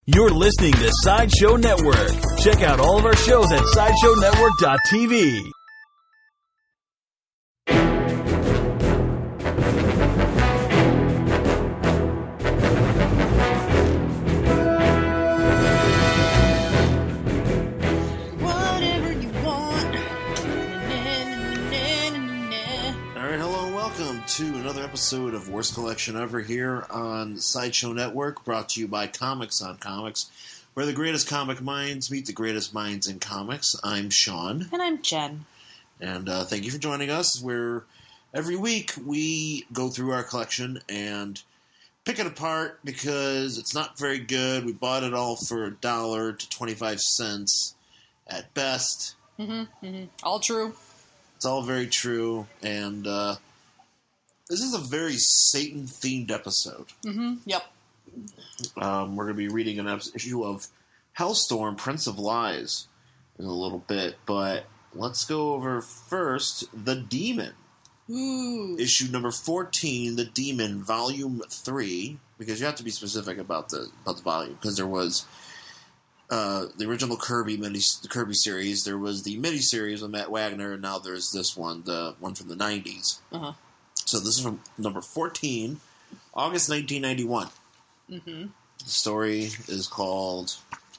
You're listening to Sideshow Network. Check out all of our shows at SideshowNetwork.tv. Whatever you want. Alright, hello and welcome to another episode of Worst Collection Ever here on Sideshow Network, brought to you by Comics on Comics, where the greatest comic minds meet the greatest minds in comics. I'm Sean. And I'm Jen. And thank you for joining us, where every week we go through our collection and pick it apart because it's not very good. We bought it all for $1 to 25 cents at best. All true. It's all very true, and this is a very Satan-themed episode. Yep. We're going to be reading an issue of Hellstorm, Prince of Lies, in a little bit, but let's go over first The Demon. Ooh. Issue number 14, The Demon, Volume 3, because you have to be specific about the volume, because there was the original Kirby series, there was the miniseries with Matt Wagner, and now there's this one, the one from the 90s. Uh-huh. So this is from number 14, August 1991. The story is called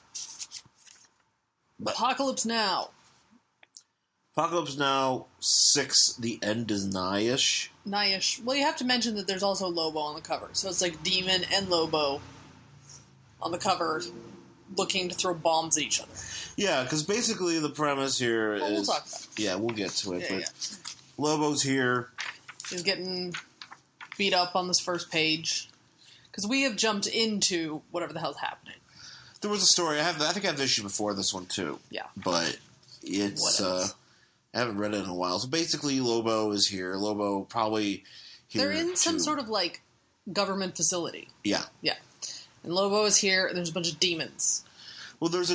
Apocalypse Now. Apocalypse Now 6, The End is Nigh-ish. Nigh-ish. Well, you have to mention that there's also Lobo on the cover. So it's like Demon and Lobo on the cover looking to throw bombs at each other. Yeah, because basically the premise here is... We'll talk about it. Yeah, we'll get to it. Yeah, but Lobo's here. He's getting beat up on this first page. Because we have jumped into whatever the hell's happening. There was a story. I think I have the issue before this one, too. Yeah. But it's... What else? I haven't read it in a while. So basically, Lobo is here. Lobo probably here They're in some to- sort of, like, government facility. Yeah. Yeah. And Lobo is here, and there's a bunch of demons. Well, there's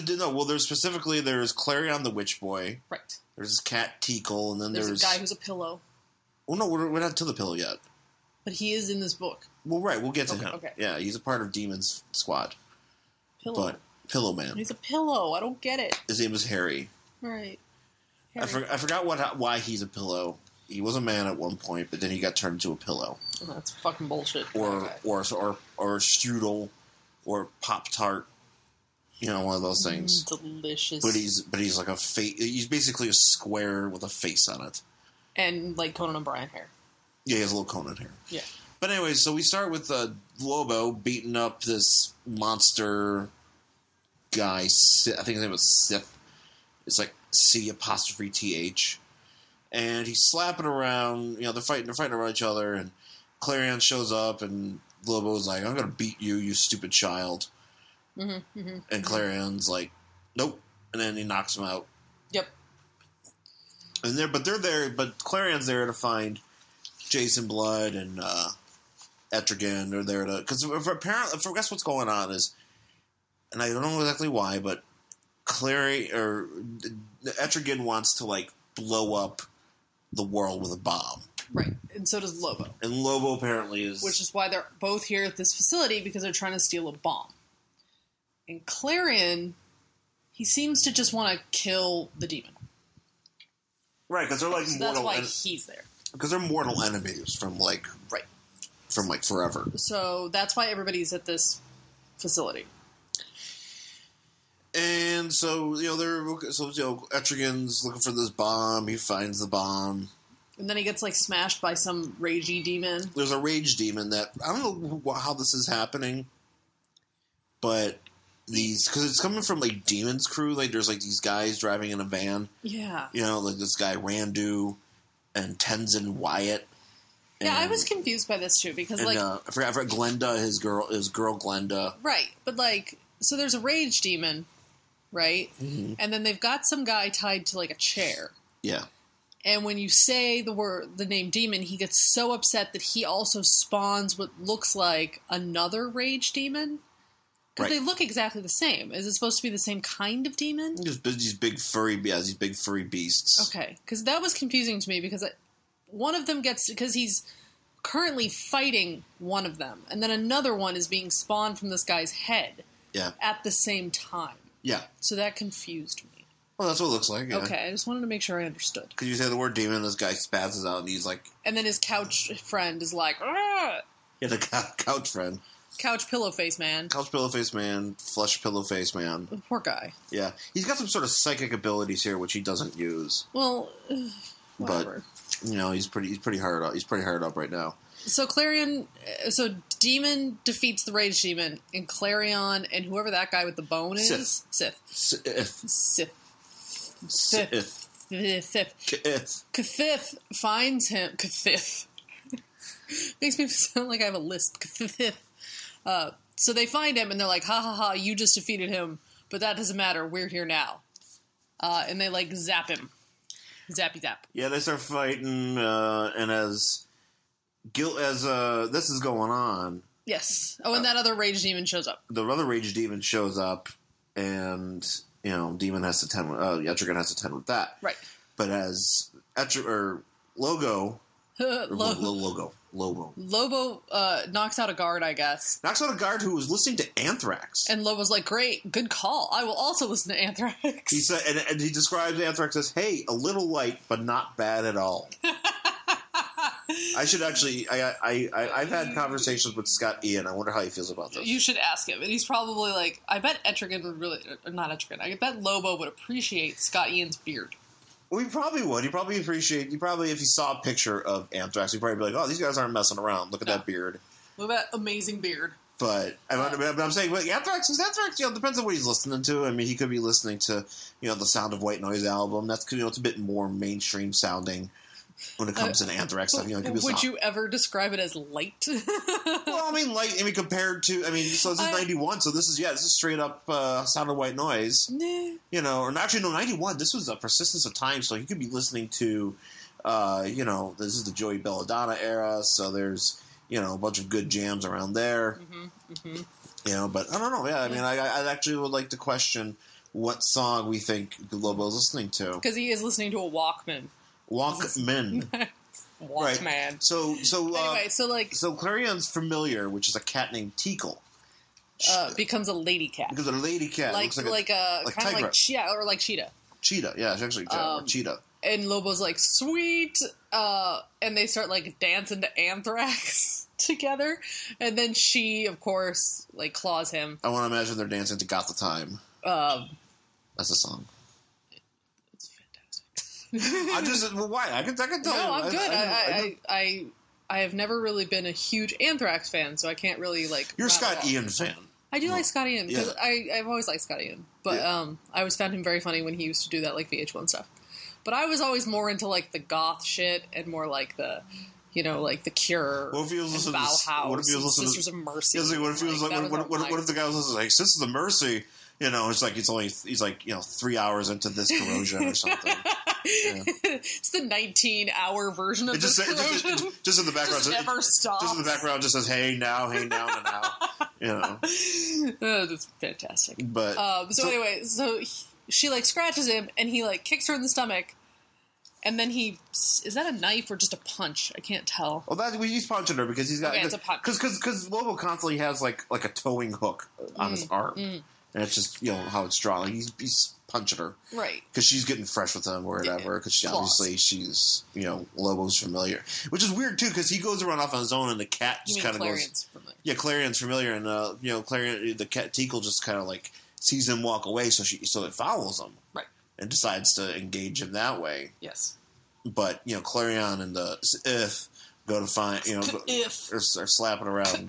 Clarion the Witch Boy. Right. There's his cat Teakle, and then There's a guy who's a pillow. Well, no, we're not to the pillow yet. But he is in this book. Well, right, we'll get to him. Okay. Yeah, he's a part of Demon's squad. Pillow. But Pillow Man. He's a pillow. I don't get it. His name is Harry. Right. I forgot why he's a pillow. He was a man at one point, but then he got turned into a pillow. Oh, that's fucking bullshit. Or strudel, or Pop Tart. You know, one of those things. Delicious. But he's like a face. He's basically a square with a face on it. And like Conan O'Brien hair. Yeah, he has a little Conan hair. Yeah. But anyway, so we start with Lobo beating up this monster guy. I think his name was Sith. It's like C''TH. And he's slapping around. You know, they're fighting around each other. And Clarion shows up, and Lobo's like, "I'm going to beat you, you stupid child." And Clarion's like, "Nope." And then he knocks him out. Yep. And they're there, but Clarion's there to find Jason Blood and Etrigan. They're there to, because apparently, I guess what's going on is, and I don't know exactly why, but Etrigan wants to like blow up the world with a bomb. Right. And so does Lobo. And Lobo apparently is, Which is why they're both here at this facility, because they're trying to steal a bomb. And Clarion, he seems to just want to kill the demon. right, because they're like So that's mortal. why he's there. Because they're mortal enemies from like forever. So that's why everybody's at this facility. And so Etrigan's looking for this bomb. He finds the bomb. And then he gets like smashed by some ragey demon. There's a rage demon that I don't know how this is happening, but because it's coming from like Demon's crew. Like there's like these guys driving in a van. Yeah. You know, like this guy Randu and Tenzin Wyatt. Yeah, I was confused by this too, because And like I forgot Glenda, his girl Glenda. right, but like so there's a rage demon, right? And then they've got some guy tied to like a chair. Yeah. And when you say the name demon, he gets so upset that he also spawns what looks like another rage demon. Because they look exactly the same. Is it supposed to be the same kind of demon? These big furry beasts. Okay, because that was confusing to me, because one of them because he's currently fighting one of them, and then another one is being spawned from this guy's head. Yeah. at the same time. Yeah. So that confused me. Well, that's what it looks like. Yeah. Okay, I just wanted to make sure I understood. Because you say the word demon, this guy spazzes out, and he's like... And then his couch friend is like, "Argh!" Yeah, the couch friend. Couch pillow face man. Couch pillow face man, flesh pillow face man. The poor guy. Yeah. He's got some sort of psychic abilities here, which he doesn't use. Well, whatever. But, you know, he's pretty hard up. He's pretty hard up right now. So Demon defeats the Rage Demon, and Clarion and whoever that guy with the bone is... Sith. Kthith finds him... Kthith. Makes me sound like I have a lisp. Kthith. So they find him, and they're like, ha ha ha, you just defeated him, but that doesn't matter, we're here now. And they, like, zap him. Zappy zap. Yeah, they start fighting, and as this is going on... Yes. Oh, and that other Rage Demon shows up. The other Rage Demon shows up, and, you know, Demon has to tend with... Etrigan has to tend with that. Right. But as Lobo knocks out a guard, I guess. Knocks out a guard who was listening to Anthrax. And Lobo's like, great, good call. I will also listen to Anthrax. He said, and he describes Anthrax as, hey, a little light, but not bad at all. I should actually, I've had conversations with Scott Ian. I wonder how he feels about this. You should ask him. And he's probably like, I bet Etrigan would really, or not Etrigan, I bet Lobo would appreciate Scott Ian's beard. Well, he probably would. He'd probably appreciate, if he saw a picture of Anthrax, he'd probably be like, oh, these guys aren't messing around. Look at that beard. Look at that amazing beard. But I'm saying, but Anthrax, you know, depends on what he's listening to. I mean, he could be listening to, you know, the Sound of White Noise album. That's, you know, it's a bit more mainstream sounding when it comes to Anthrax stuff. You know, would you ever describe it as light? Well, I mean, light. I mean, compared to, so this is 91. So this is straight up Sound of White Noise. Nah. You know, or actually, no, 91. This was a Persistence of Time. So you could be listening to, you know, this is the Joey Belladonna era. So there's, you know, a bunch of good jams around there. You know, but I don't know. Yeah, I mean, I actually would like to question what song we think Lobo's listening to, because he is listening to a Walkman. Walkman. Walkman. Right. So anyway, so Clarion's familiar, which is a cat named Teakle. Becomes a lady cat. Becomes a lady cat. Like kind of like Cheetah. Cheetah, yeah, it's actually Cheetah. And Lobo's like, sweet, and they start like dancing to Anthrax together, and then she, of course, like claws him. I want to imagine they're dancing to "Got the Time." That's a song. It's fantastic. Why? I can tell you. No, I'm good. I have never really been a huge Anthrax fan, so I can't really like. You're a Scott Ian fan. I do like Scott Ian because I've always liked Scott Ian, but I always found him very funny when he used to do that like VH1 stuff. But I was always more into like the goth shit and more like the, you know, like the Cure, what if he was listening Bauhaus, what if he was listening Sisters of Mercy. What if he was what if the guy was listening like Sisters of Mercy? You know, it's like he's like you know 3 hours into this Corrosion or something. Yeah. It's the 19-hour version of this Corrosion. Just in the background, just never stops. Just in the background, just says "Hey now, hey now, and now." You know, that's fantastic. But so anyway, she like scratches him, and he like kicks her in the stomach, and then is that a knife or just a punch? I can't tell. Well, he's punching her because he's got it's a punch. Because Lobo constantly has like a towing hook on his arm, and it's just you know how it's drawn. Like he's punching her, right? Because she's getting fresh with him or whatever. Because obviously she's you know Lobo's familiar, which is weird too. Because he goes around off on his own, and the cat just kind of goes. Familiar. Yeah, Clarion's familiar, and you know Clarion, the cat Teakle just kind of like sees him walk away, so it follows him, right, and decides to engage him that way. Yes, but you know Clarion and the go to find you know are slapping around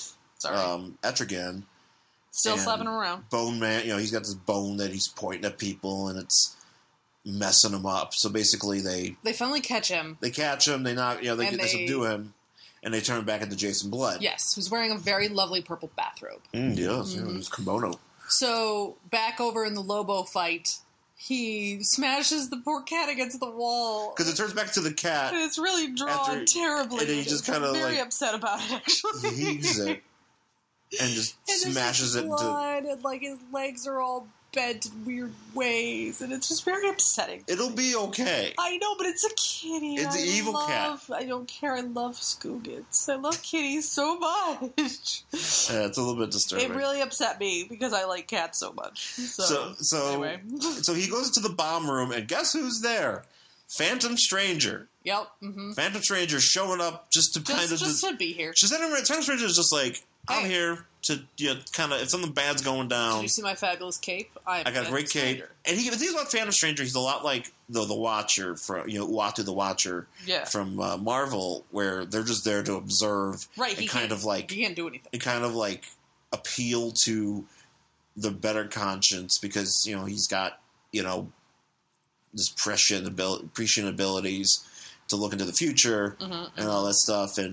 Etrigan. Still slapping him around. Bone Man, you know, he's got this bone that he's pointing at people, and it's messing him up. So basically, they finally catch him. They catch him. They knock. You know, they subdue him, and they turn him back into Jason Blood. Yes, who's wearing a very lovely purple bathrobe. Yes, it's kimono. So back over in the Lobo fight, he smashes the poor cat against the wall because it turns back to the cat. And it's really drawn terribly. And he just kind of very upset about it. Actually, he heaves it. and just and smashes it into... blood, and like his legs are all bent in weird ways, and it's just very upsetting. It'll be okay. I know, but it's a kitty. It's an evil cat. I don't care. I love Skoogits. I love kitties so much. Yeah, it's a little bit disturbing. It really upset me because I like cats so much. So anyway. So he goes to the bomb room, and guess who's there? Phantom Stranger. Yep. Mm-hmm. Phantom Stranger showing up just to to be here. Phantom Stranger is just like, I'm Hey. here to kind of, if something bad's going down. Did you see my fabulous cape? I got a great cape. And the thing about Phantom Stranger, he's a lot like the Watcher from Uatu the Watcher from Marvel, where they're just there to observe. Right. And kind of like he can't do anything. And kind of like appeal to the better conscience because he's got this prescient abilities to look into the future and all that stuff, and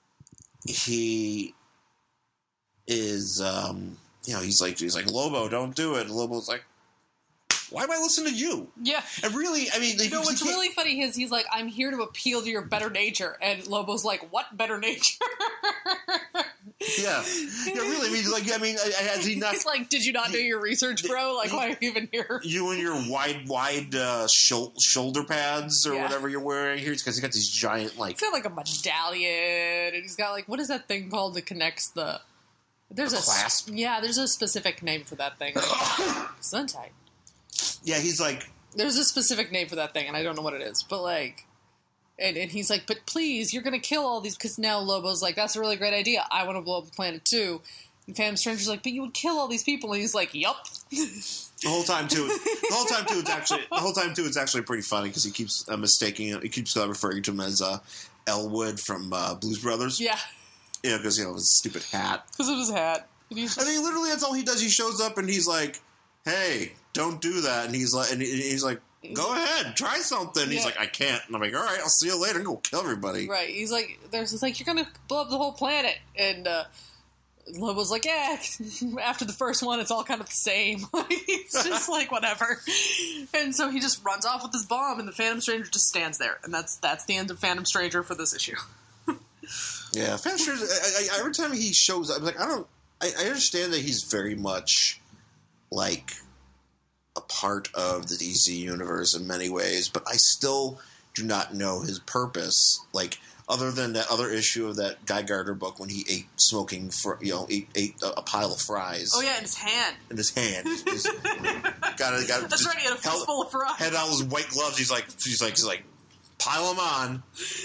he is he's like Lobo, don't do it. And Lobo's like, why am I listening to you? Yeah. And really, I mean, what's really funny is he's like, I'm here to appeal to your better nature, and Lobo's like, what better nature? Yeah, really. Has he not? He's like, did you not do your research, bro? Like, why are you even here? You and your wide shoulder pads or whatever you're wearing here, because he's got these giant like. He's got like a medallion, and he's got like, what is that thing called that connects the? There's a clasp. Yeah, there's a specific name for that thing. Suntight. Yeah, he's like. There's a specific name for that thing, and I don't know what it is, but like. And he's like, but please, you're going to kill all these, because now Lobo's like, that's a really great idea. I want to blow up the planet too. And Phantom Stranger's like, but you would kill all these people. And he's like, yup. The whole time too, it's actually pretty funny because he keeps mistaking it. He keeps referring to him as Elwood from Blues Brothers. Yeah. Yeah, because his stupid hat. Because of his hat. I mean, literally, that's all he does. He shows up and he's like, "Hey, don't do that." And he's like, "Go ahead, try something." And he's like, "I can't." And I'm like, "All right, I'll see you later. I'm gonna kill everybody." Right. He's like, you're gonna blow up the whole planet, and Lobo's like, yeah. After the first one, it's all kind of the same. It's just like whatever. And so he just runs off with his bomb, and the Phantom Stranger just stands there, and that's the end of Phantom Stranger for this issue. Yeah, Phantom Stranger. Every time he shows up, I'm like, I understand that he's very much like a part of the DC universe in many ways, but I still do not know his purpose. Like, other than that other issue of that Guy Gardner book when he ate ate a pile of fries. Oh yeah, in his hand. He's got That's right. He had a fistful of fries. Had all his white gloves. He's like, pile them on.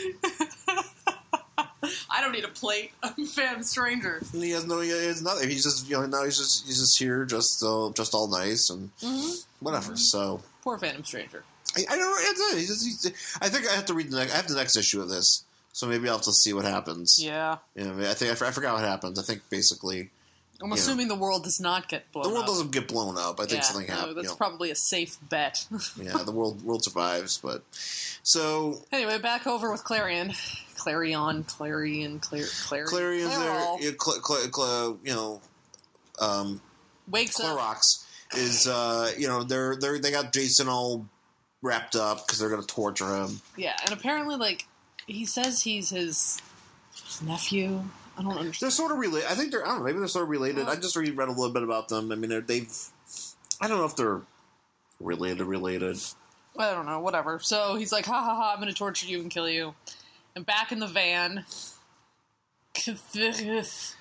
I don't need a plate. I'm Phantom Stranger. And he has nothing. He's just now he's just here, just all nice and whatever. So poor Phantom Stranger. I don't know. I think I have to read I have the next issue of this, so maybe I'll have to see what happens. Yeah. I think I forgot what happens. I think basically. I'm assuming the world does not get blown up. The world doesn't get blown up. I think something happens. That's probably a safe bet. Yeah, the world survives, but so anyway, back over with Clarion. Clarion's there. Wakes Clorox up. Is they got Jason all wrapped up because they're going to torture him. Yeah, and apparently, like, he says he's his nephew. I don't understand. They're sort of related. I think I don't know. Maybe they're sort of related. I just read a little bit about them. I mean, I don't know if they're related. I don't know. Whatever. So he's like, ha ha ha! I'm going to torture you and kill you. And back in the van, Kathith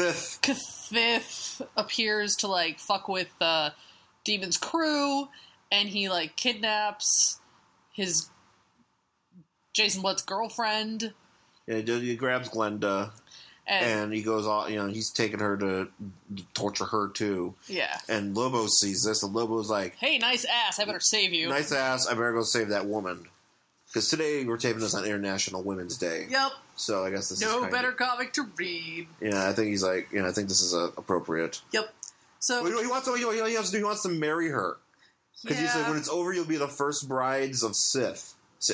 appears to, like, fuck with Demon's crew, and he, like, kidnaps his Jason Blood's girlfriend. Yeah, he grabs Glenda, and he goes on, he's taking her to torture her, too. Yeah. And Lobo sees this, and Lobo's like, hey, nice ass, I better save you. Nice ass, I better go save that woman. Because today we're taping this on International Women's Day. Yep. So I guess this is no better comic to read. Yeah, I think he's like, I think this is appropriate. Yep. So he wants to marry her. Because he said, when it's over, you'll be the first brides of Sith. So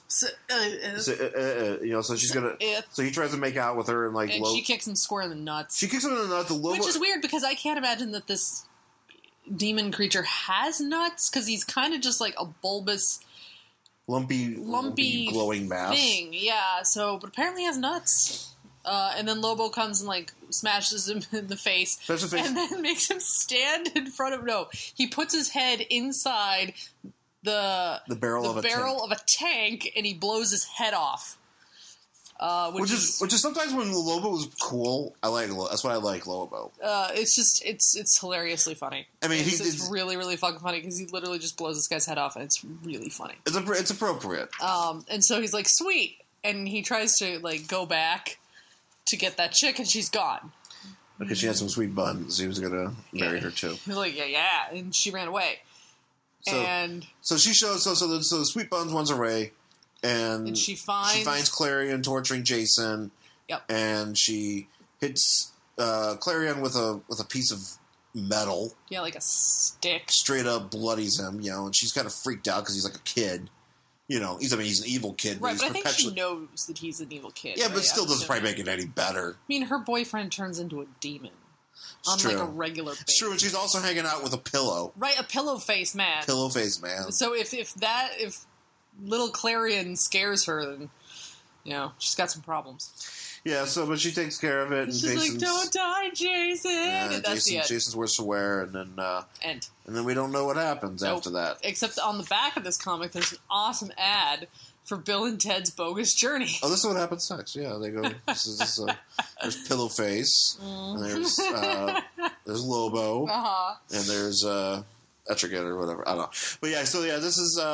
she's gonna. So he tries to make out with her and like. And she kicks him square in the nuts. She kicks him in the nuts. Which is weird because I can't imagine that this demon creature has nuts because he's kind of just like a bulbous. Lumpy glowing mass thing, yeah. So, but apparently he has nuts. And then Lobo comes and, like, smashes him in the face. And then makes him stand in front of... No, he puts his head inside the barrel of a tank, and he blows his head off. Which is sometimes when Lobo is cool. That's why I like Lobo. It's hilariously funny. I mean, it's really, really fucking funny because he literally just blows this guy's head off, and it's really funny. It's appropriate. And so he's like, sweet, and he tries to like go back to get that chick, and she's gone. Because she had some sweet buns. He was gonna marry her too. He's like, yeah, and she ran away. So she shows. So the sweet buns runs away. And she finds Clarion torturing Jason. Yep. And she hits Clarion with a piece of metal. Yeah, like a stick. Straight up bloodies him, and she's kind of freaked out because he's like a kid. He's an evil kid. Right, but I think she knows that he's an evil kid. Yeah, but still doesn't probably make it any better. I mean, her boyfriend turns into a demon. On like a regular basis. It's true, and she's also hanging out with a pillow. Right, a pillow face man. So if little Clarion scares her, then, she's got some problems. Yeah, but she takes care of it. And she's like, don't die, Jason! Yeah, and that's the end. Jason's worse for wear, and then... And then we don't know what happens after that. Except on the back of this comic, there's an awesome ad for Bill and Ted's Bogus Journey. Oh, this is what happens next. Yeah, they go... there's Pillowface, and there's Lobo, and there's Etrigan or whatever. I don't know. But yeah, so yeah, this is...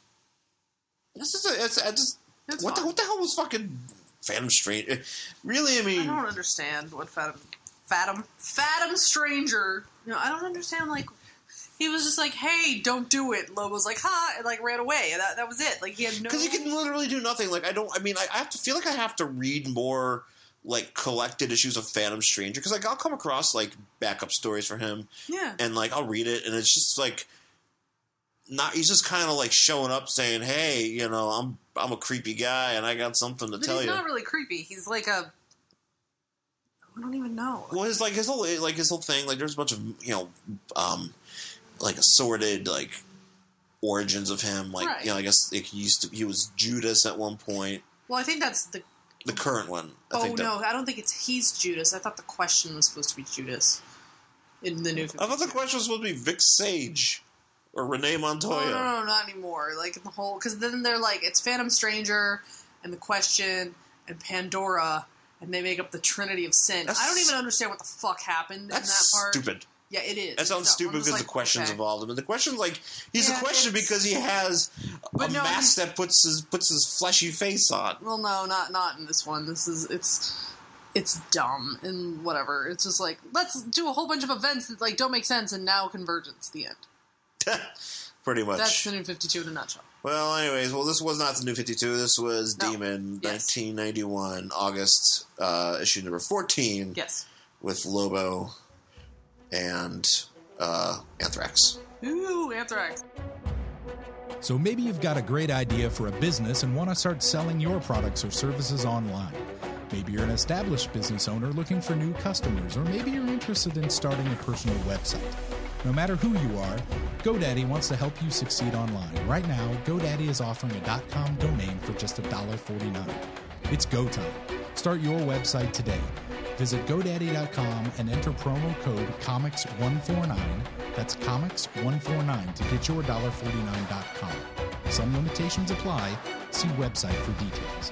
What the hell was fucking Phantom Stranger? Really, I mean... I don't understand what Phantom Stranger... I don't understand, like... He was just like, hey, don't do it. Lobo's like, ha, and, like, ran away. That was it. Like, he had no... Because he can literally do nothing. Like, I have to feel like I have to read more, like, collected issues of Phantom Stranger. Because, like, I'll come across, like, backup stories for him. Yeah. And, like, I'll read it, and it's just, like... he's just kind of like showing up saying, hey, I'm a creepy guy and I got something to tell you. He's not really creepy. He's like I don't even know. Well, his whole thing, like there's a bunch of, like assorted like origins of him. Like, right. I guess like, he was Judas at one point. Well, I think that's the current one. I don't think he's Judas. I thought the Question was supposed to be Judas in the New 52. I thought the Question was supposed to be Vic Sage. Or Renee Montoya. No, not anymore. Like, the whole... Because then they're like, it's Phantom Stranger, and The Question, and Pandora, and they make up the Trinity of Sin. I don't even understand what the fuck happened in that part. That's stupid. Yeah, it is. That sounds stupid because the Question's involved. But the Question's like... He's a Question because he has a mask that puts his fleshy face on. Well, no, not in this one. This is... It's dumb and whatever. It's just like, let's do a whole bunch of events that, like, don't make sense, and now Convergence, the end. Pretty much. That's the New 52 in a nutshell. Well, anyways, this was not the New 52. This was Demon, 1991, August, issue number 14. Yes. With Lobo and Anthrax. Ooh, Anthrax. So maybe you've got a great idea for a business and want to start selling your products or services online. Maybe you're an established business owner looking for new customers, or maybe you're interested in starting a personal website. No matter who you are, GoDaddy wants to help you succeed online. Right now, GoDaddy is offering a .com domain for just $1.49. It's go time. Start your website today. Visit GoDaddy.com and enter promo code COMICS149. That's COMICS149 to get your $1.49.com. Some limitations apply. See website for details.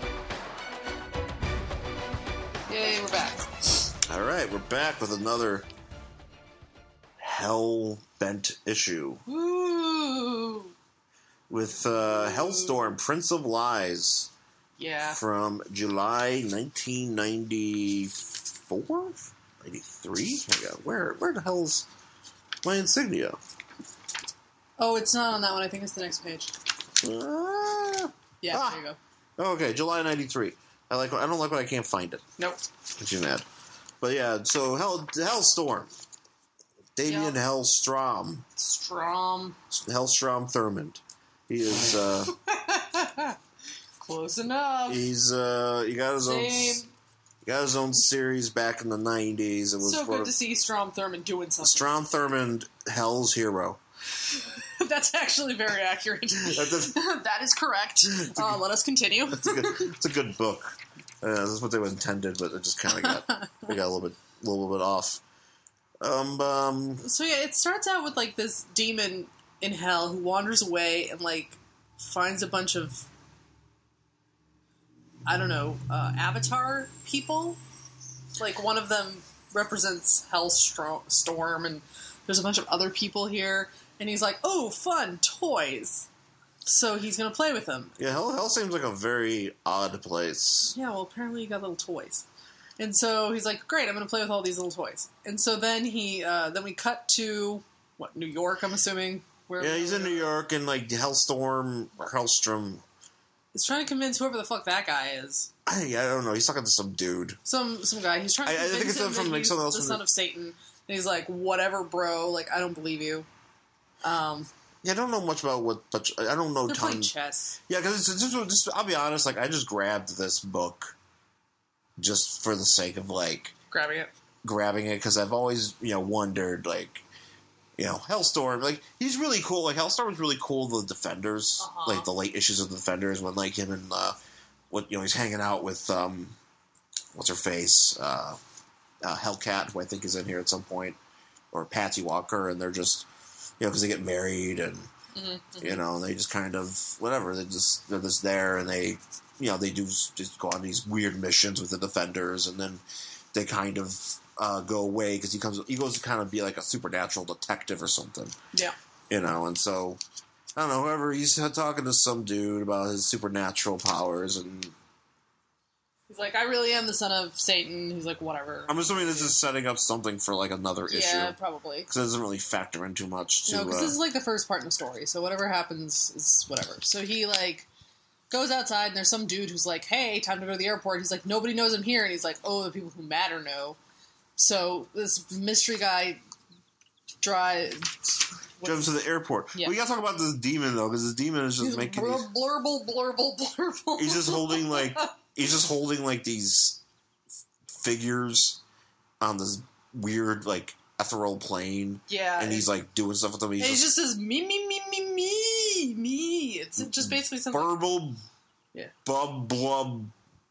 Yay, we're back. All right, we're back with another Hell-bent issue. Ooh. With Hellstorm, Prince of Lies. Yeah. From July 1994? 93? Where the hell's my insignia? Oh, it's not on that one. I think it's the next page. There you go. Okay, July 93. I don't like when I can't find it. Nope. Makes you mad. But yeah, so Hellstorm. Damien Hellstrom. Hellstrom Thurmond. He is close enough. He's he got his own series back in the 90s. It was so good to see Strom Thurmond doing something. Strom Thurmond, Hell's hero. That's actually very accurate. That is correct. Let us continue. It's a good book. That's what they intended, but it just kind of got they got a little bit off. So yeah, it starts out with like this demon in hell who wanders away and like finds a bunch of avatar people. Like one of them represents Hellstorm, and there's a bunch of other people here, and he's like, "Oh, fun toys!" So he's gonna play with them. Yeah, hell seems like a very odd place. Yeah, well, apparently you got little toys, and so he's like, "Great, I'm gonna play with all these little toys." And so then then we cut to New York, I'm assuming. Yeah, he's in New York, and like Hellstrom. He's trying to convince whoever the fuck that guy is. I don't know. He's talking to some dude. Some guy. He's trying to convince think it's him from that like he's something else. the son of Satan. And he's like, whatever, bro. Like, I don't believe you. Yeah, I don't know much about but I don't know They're tons. playing chess. Yeah, because just I'll be honest. Like, I just grabbed this book just for the sake of like grabbing it because I've always wondered like. Hellstorm, like, he's really cool. Like, Hellstorm was really cool. The Defenders, like, the late issues of the Defenders when, like, him and, he's hanging out with, what's-her-face, Hellcat, who I think is in here at some point, or Patsy Walker, and they're just, because they get married, and, they just kind of, whatever, they're just there, and they, they do just go on these weird missions with the Defenders, and then they kind of... go away because he goes to kind of be like a supernatural detective or something. Yeah. And so I don't know, whoever he's talking to some dude about his supernatural powers, and he's like, I really am the son of Satan. He's like, whatever. I'm assuming this is setting up something for like another issue. Yeah, probably. Because it doesn't really factor in too much. No, because this is like the first part in the story, so whatever happens is whatever. So he like goes outside, and there's some dude who's like, hey, time to go to the airport. He's like, nobody knows I'm here, and he's like, oh, the people who matter know. So this mystery guy jumps to the airport. Yeah. We gotta talk about this demon though, because this demon is just making blurble. He's just holding like these figures on this weird like ethereal plane. Yeah, and he's like doing stuff with them. He just says me. It's just basically something. Burble. Yeah. Blub.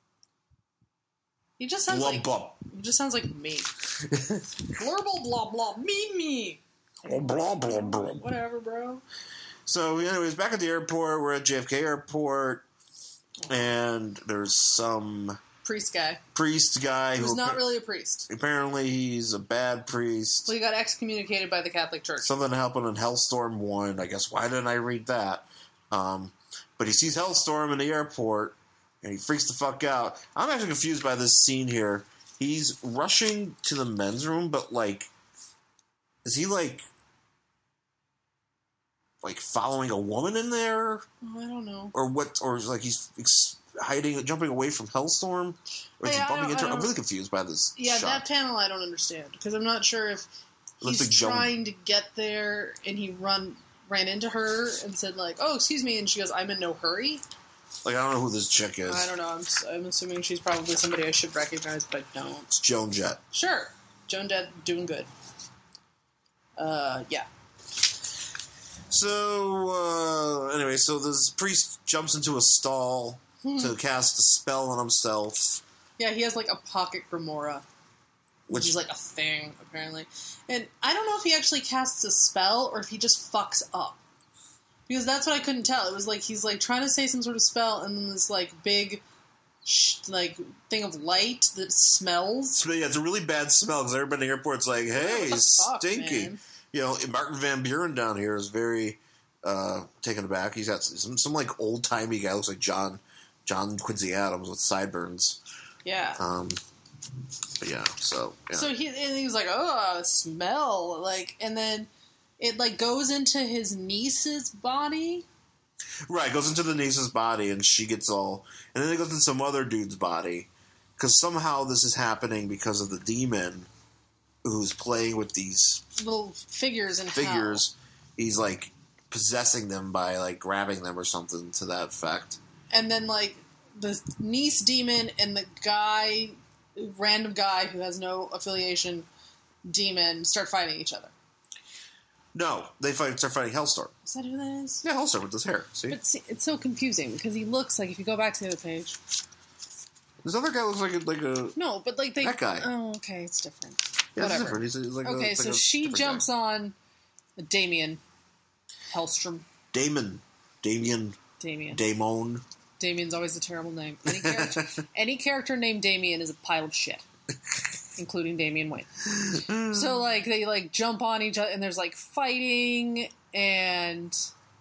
He just sounds like me. Blurble blah blah me. Blah blah blah. Whatever, bro. So, anyways, back at the airport. We're at JFK Airport, and there's some priest guy who's not really a priest. Apparently, he's a bad priest. Well, he got excommunicated by the Catholic Church. Something happened in Hellstorm 1. I guess why didn't I read that? But he sees Hellstorm in the airport. And he freaks the fuck out. I'm actually confused by this scene here. He's rushing to the men's room, but, like, is he, like following a woman in there? Oh, I don't know. Or what? Or is, like, he's hiding, jumping away from Hellstorm? Or is he bumping into her? I'm really confused by this shot. That panel I don't understand. Because I'm not sure if he's trying to get there and he ran into her and said, like, oh, excuse me, and she goes, I'm in no hurry. Like, I don't know who this chick is. I don't know. I'm assuming she's probably somebody I should recognize, but I don't. It's Joan Jett. Sure. Joan Jett doing good. Yeah. So, anyway, so this priest jumps into a stall to cast a spell on himself. Yeah, he has, like, a pocket Grimoire. Which is, like, a thing, apparently. And I don't know if he actually casts a spell or if he just fucks up. Because that's what I couldn't tell. It was like he's like trying to say some sort of spell, and then this like big, thing of light that smells. Yeah, it's a really bad smell because everybody in the airport's like, "Hey, stinky." Man? Martin Van Buren down here is very taken aback. He's got some like old timey guy, looks like John Quincy Adams with sideburns. Yeah. But yeah. So he was like, "Oh, smell!" And then. It, goes into his niece's body? Right, it goes into the niece's body, and she gets all... And then it goes into some other dude's body. Because somehow this is happening because of the demon who's playing with these... little figures in hell. He's, possessing them by, grabbing them or something to that effect. And then, the niece demon and the random guy who has no affiliation demon start fighting each other. No, they start fighting Hellstorm. Is that who that is? Yeah, Hellstorm with his hair. See? But see, it's so confusing because he looks like, if you go back to the other page, This other guy looks like a No, but like that guy. Oh, okay, it's different. Yeah, it's Whatever. different. He's like Okay, so she jumps on Damien Hellstrom. Damon. Damien. Damon. Damien's always a terrible name. Any character named Damien is a pile of shit, including Damian Wayne. So, like, they, like, jump on each other, and there's, like, fighting, and...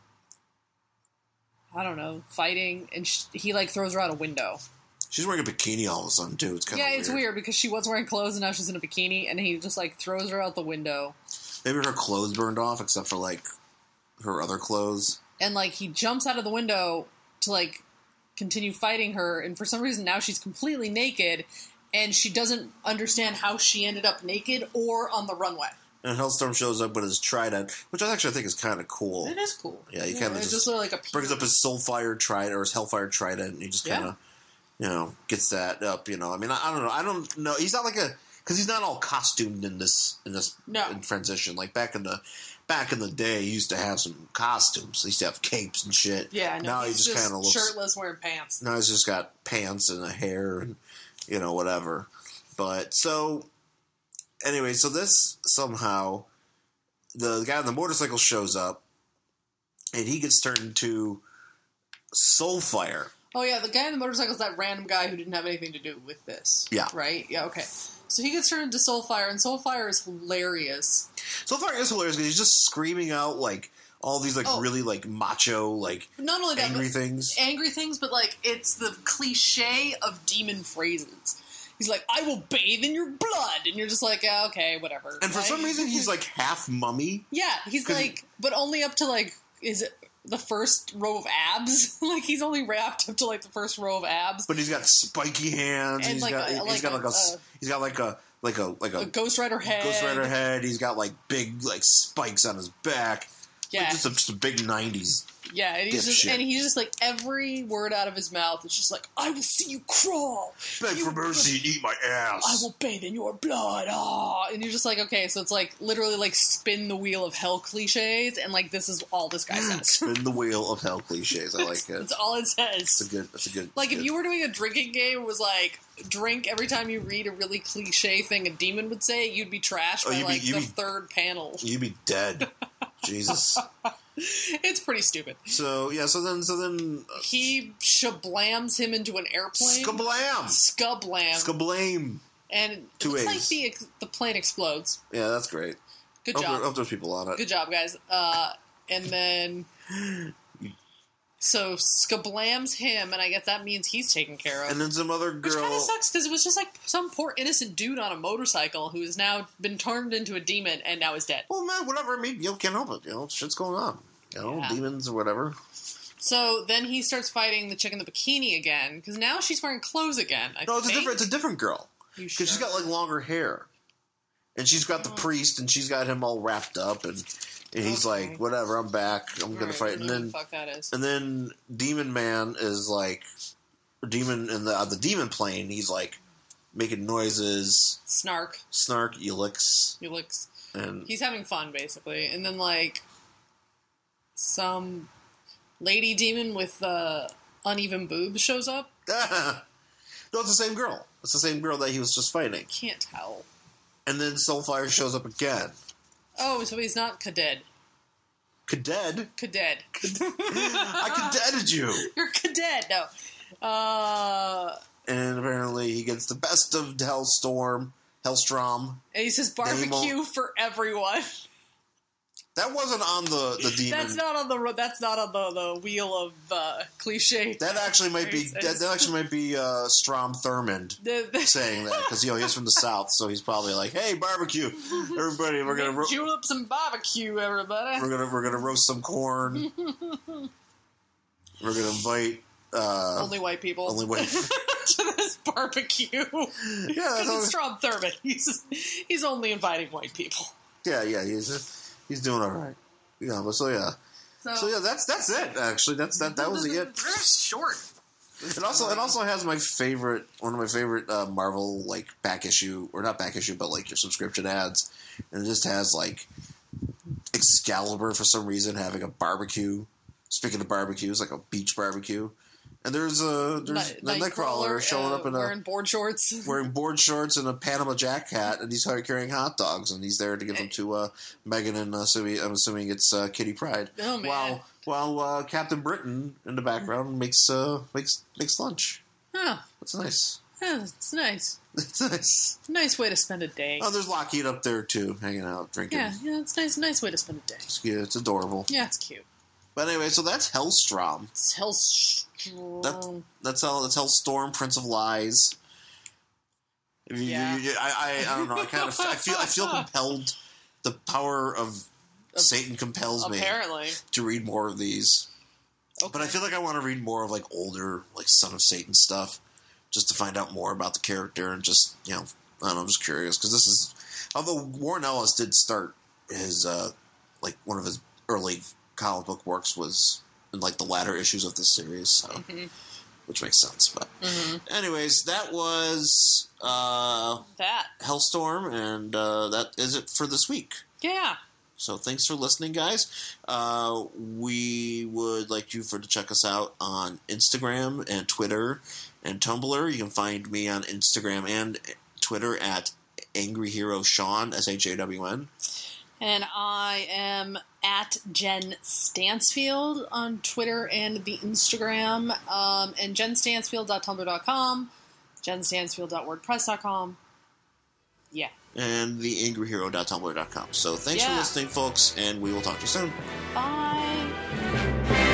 I don't know, fighting, and he, like, throws her out a window. She's wearing a bikini all of a sudden, too. It's kind of weird. Yeah, it's weird, because she was wearing clothes, and now she's in a bikini, and he just, like, throws her out the window. Maybe her clothes burned off, except for, like, her other clothes. And, like, he jumps out of the window to, like, continue fighting her, and for some reason now she's completely naked, and she doesn't understand how she ended up naked or on the runway. And Hellstorm shows up with his trident, which I actually think is kind of cool. It is cool. Yeah, he kind of just like a brings up his Soulfire trident, or his Hellfire trident, and he just kind of, gets that up, I mean, I don't know. He's not like because he's not all costumed in this in transition. Like back in the day, he used to have some costumes. He used to have capes and shit. Yeah, no, now he just kind of looks shirtless, wearing pants. Now he's just got pants and a hair and whatever. But so anyway, so this somehow the guy on the motorcycle shows up, and he gets turned into Soulfire. Oh yeah, the guy on the motorcycle is that random guy who didn't have anything to do with this. Yeah. Right? Yeah, okay. So he gets turned into Soulfire, and Soulfire is hilarious. Soulfire is hilarious because he's just screaming out, like, all these, like, really, like, macho, like, not only that, angry things. But, like, it's the cliche of demon phrases. He's like, I will bathe in your blood! And you're just like, yeah, okay, whatever. And for some reason, he's, like, half mummy. Yeah, he's like, but only up to, like, is it the first row of abs? Like, he's only wrapped up to, like, the first row of abs. But he's got spiky hands. And he's got a Ghost Rider head. He's got, like, big, like, spikes on his back. Yeah. Like, just a big 90s. Yeah, and he's just like, every word out of his mouth is just like, I will see you crawl. Beg for mercy and eat my ass. I will bathe in your blood. Ah. And you're just like, okay, so it's like literally like spin the wheel of hell cliches, and like this is all this guy says. Spin the wheel of hell cliches. I like it. That's all it says. That's a good. Like if you were doing a drinking game, it was like drink every time you read a really cliche thing a demon would say, you'd be trashed by the third panel. You'd be dead. Jesus. It's pretty stupid. So then he shablams him into an airplane. Skablam. And it looks like the plane explodes. Yeah, that's great. Good job. Hope there's people on it. Good job, guys. And then so skablams him, and I guess that means he's taken care of. And then some other girl. Which kind of sucks because it was just like some poor innocent dude on a motorcycle who's now been turned into a demon and now is dead. Well, man, whatever. I mean, you can't help it. Shit's going on. Demons or whatever. So then he starts fighting the chick in the bikini again because now she's wearing clothes again. It's a different girl because she's got like longer hair, and she's got the priest, and she's got him all wrapped up, and he's like, whatever, I'm back, I'm gonna fight, and then fuck that is. And then Demon Man is like demon in the demon plane. He's like making noises, snark, Elix, and he's having fun basically, and then like. Some lady demon with uneven boobs shows up. No, it's the same girl. It's the same girl that he was just fighting. Can't tell. And then Soulfire shows up again. Oh, so he's not Kaded. Kaded? Kaded. I cadetted you. You're Kaded. No. And apparently he gets the best of Hellstrom. And he says barbecue for everyone. That wasn't on the demon. That's not on the wheel of cliche. That actually might be Strom Thurmond saying that because he's from the South, so he's probably like, "Hey, barbecue, everybody! We're gonna chew up some barbecue, everybody. We're gonna roast some corn. We're gonna invite only white people. To this barbecue. Yeah, because it's Strom Thurmond. He's only inviting white people. Yeah, He's doing all right. Yeah, but so that's it. Actually, that was it. Very short. It also has one of my favorite Marvel like back issue, or not back issue, but like your subscription ads, and it just has like Excalibur for some reason having a barbecue. Speaking of barbecues, like a beach barbecue, And there's a Nightcrawler showing up in wearing board shorts, and a Panama Jack hat, and he's carrying hot dogs, and he's there to give them to Megan and Sumi. I'm assuming it's Kitty Pryde. Oh man! While Captain Britain in the background makes lunch. Oh, that's nice. Yeah, it's nice. It's nice. It's a nice way to spend a day. Oh, there's Lockheed up there too, hanging out, drinking. Yeah, it's nice. Nice way to spend a day. It's cute. It's adorable. Yeah, it's cute. But anyway, so that's Hellstrom. It's Hellstrom. That's Hellstorm, Prince of Lies. I don't know. I feel compelled. The power of Satan compels me to read more of these. Okay. But I feel like I want to read more of like older, like Son of Satan stuff, just to find out more about the character and just I don't know, I'm just curious because this is. Although Warren Ellis did start his like one of his early comic book works was in like the latter issues of this series, so which makes sense. But anyways, that was that Hellstorm, and that is it for this week. Yeah. So thanks for listening, guys. We would like you to check us out on Instagram and Twitter and Tumblr. You can find me on Instagram and Twitter at Angry Hero Sean, SHAWN. And I am at Jen Stansfield on Twitter and the Instagram, and jenstansfield.tumblr.com, jenstansfield.wordpress.com. Yeah. And the angryhero.tumblr.com. So thanks for listening, folks, and we will talk to you soon. Bye.